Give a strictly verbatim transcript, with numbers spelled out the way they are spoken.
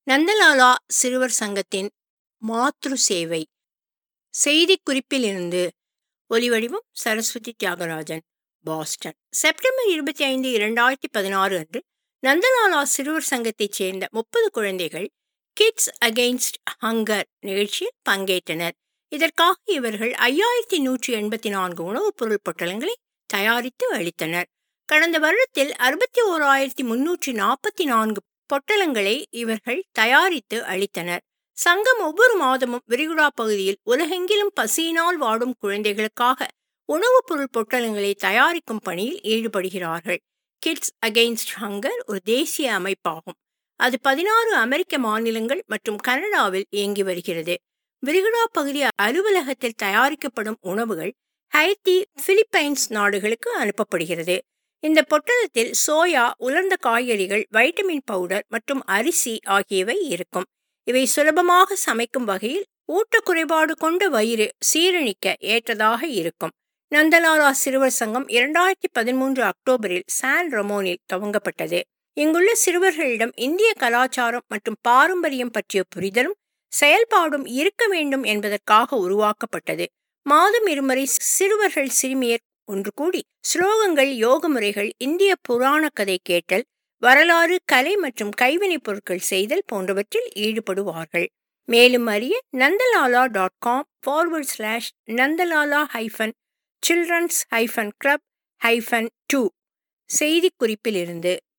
நந்தலாலா சிறுவர் சங்கத்தின் மாத்ரு சேவை. செய்திக்குறிப்பிலிருந்து ஒலிவடிவம் சரஸ்வதி தியாகராஜன், பாஸ்டன். செப்டம்பர் இருபத்தி ஐந்து, இரண்டாயிரத்தி பதினாறு அன்று நந்தலாலா சிறுவர் சங்கத்தைச் சேர்ந்த முப்பது குழந்தைகள் கிட்ஸ் அகெயின்ஸ்ட் ஹங்கர் நிகழ்ச்சியில் பங்கேற்றனர். இதற்காக இவர்கள் ஐயாயிரத்தி நூற்றி எண்பத்தி நான்கு உணவுப் பொருள் பொட்டலங்களை தயாரித்து அளித்தனர். கடந்த வருடத்தில் அறுபத்தி ஓராயிரத்தி முன்னூற்றி நாற்பத்தி நான்கு பொட்டலங்களை இவர்கள் தயாரித்து அளித்தனர். சங்கம் ஒவ்வொரு மாதமும் விரிகுடா பகுதியில் உலகெங்கிலும் பசியினால் வாடும் குழந்தைகளுக்காக உணவுப் பொருள் பொட்டலங்களை தயாரிக்கும் பணியில் ஈடுபடுகிறார்கள். கிட்ஸ் அகெயின்ஸ்ட் ஹங்கர் ஒரு தேசிய அமைப்பாகும். அது பதினாறு அமெரிக்க மாநிலங்கள் மற்றும் கனடாவில் இயங்கி வருகிறது. விரிகுடா பகுதி அலுவலகத்தில் தயாரிக்கப்படும் உணவுகள் ஹைத்தி, பிலிப்பைன்ஸ் நாடுகளுக்கு அனுப்பப்படுகிறது. இந்த பொட்டலத்தில் சோயா, உலர்ந்த காய்கறிகள், வைட்டமின் பவுடர் மற்றும் அரிசி ஆகியவை இருக்கும். இவை சுலபமாக சமைக்கும் வகையில் ஊட்டக்குறைபாடு கொண்ட வயிறு சீரணிக்க ஏற்றதாக இருக்கும். நந்தலாலா சிறுவர் சங்கம் இரண்டாயிரத்தி பதிமூன்று அக்டோபரில் சான் ரமோனில் துவங்கப்பட்டது. இங்குள்ள சிறுவர்களிடம் இந்திய கலாச்சாரம் மற்றும் பாரம்பரியம் பற்றிய புரிதலும் செயல்பாடும் இருக்க வேண்டும் என்பதற்காக உருவாக்கப்பட்டது. மாதம் இருமுறை சிறுவர்கள் சிறுமியர் ஒன்று கூடி ஸ்லோகங்கள், யோக முறைகள், இந்திய புராண கதை கேட்டல், வரலாறு, கலை மற்றும் கைவினைப் பொருட்கள் செய்தல் போன்றவற்றில் ஈடுபடுவார்கள். மேலும் அறிய Nandalala dot com forward slash Nandalala hyphen children's hyphen club hyphen two. செய்திக்குறிப்பிலிருந்து